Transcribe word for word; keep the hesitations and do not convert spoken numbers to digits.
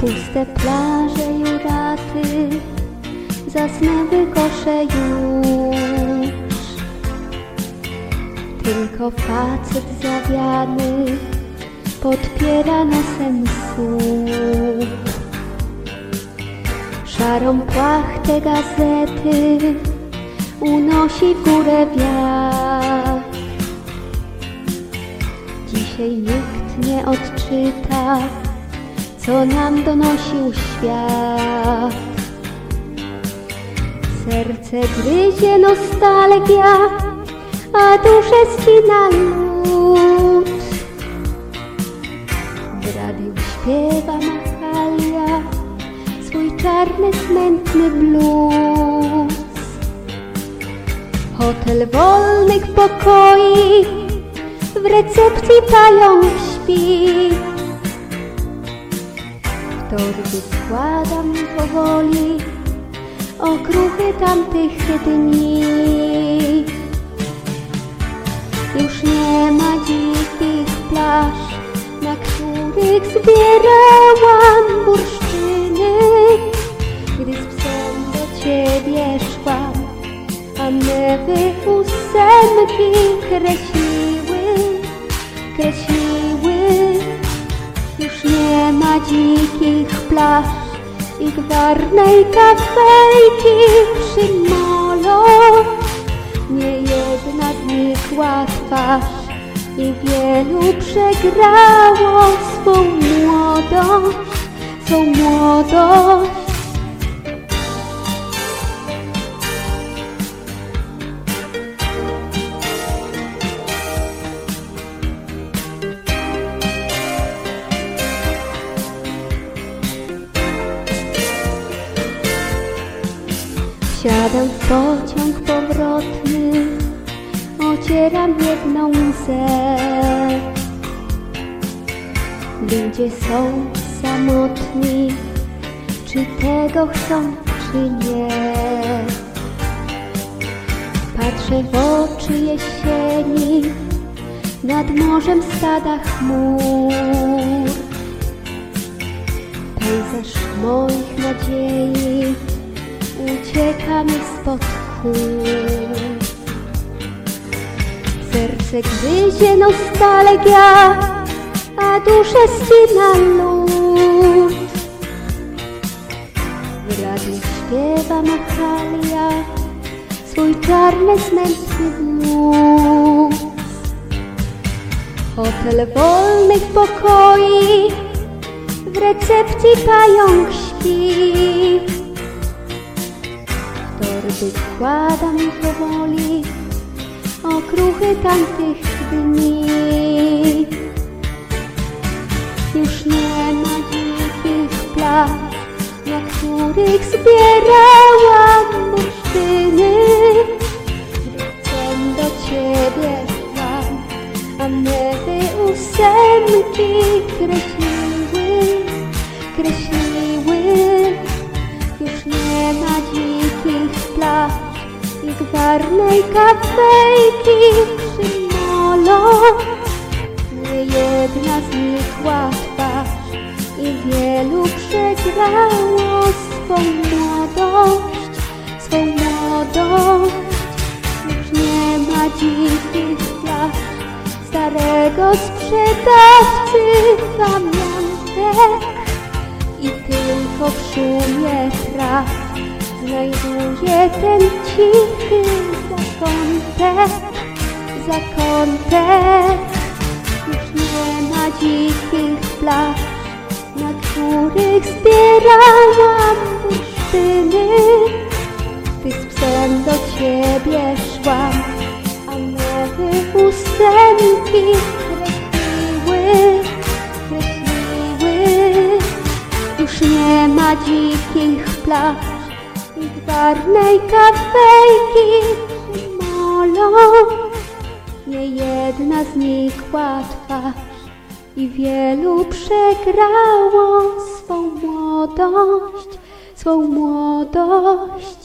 Puste plaże i uraty zasnęły kosze już. Tylko facet zawiany podpiera nosem słup. Szarą płachtę gazety unosi w górę wiatr. Dzisiaj nikt nie odczyta, co nam donosił świat. Serce gryzie nostalgia, a duszę ścina lód. W radiu śpiewa Mahalia swój czarny, smętny blues. Hotel wolnych pokoi, w recepcji pająk śpi. W torby składam powoli okruchy tamtych dni. Już nie ma dzikich plaż, na których zbierałam bursztyny. Gdy z psem do ciebie szłam, a mewy ósemki kreśliły, kreśliły. Już nie ma dzikich plaż i gwarnej kafejki przy molo. Nie jedna z nich łatwa i wielu przegrało swą młodość, swą młodość. Wsiadam w pociąg powrotny, ocieram jedną łzę. Ludzie są samotni, czy tego chcą, czy nie. Patrzę w oczy jesieni, nad morzem stada chmur. Pejzaż moich nadziei ucieka mi spod chór. Serce gryzie nostalgia, a duszę ścina lód. W radiu śpiewa Mahalia swój czarny, smętny blues. Hotel wolnych pokoi, w recepcji pająk śpi. Torby składam powoli okruchy tamtych dni. Już nie ma dzikich plaż, na których zbierałam bursztyny. Chcę do ciebie szłam, a mewy ósemki kreśliły, kreśliły. Już nie ma dzikich plaż i gwarnej kafejki przy molo. Nie jedna z nich łatwa i wielu przegrało swą młodość, swą młodość. Już nie ma dzikich plaż, starego sprzedawcy pamiątek. I tylko w szumie traw znajduje ten cichy zakątek, zakątek. Już nie ma dzikich plaż, na których zbierałam bursztyny. Gdy z psem do ciebie szłam, a mewy ósemki kreśliły, kreśliły. Już nie ma dzikich plaż i gwarnej kafejki przy molo. Nie jedna z nich łatwa i wielu przegrało swą młodość, swą młodość.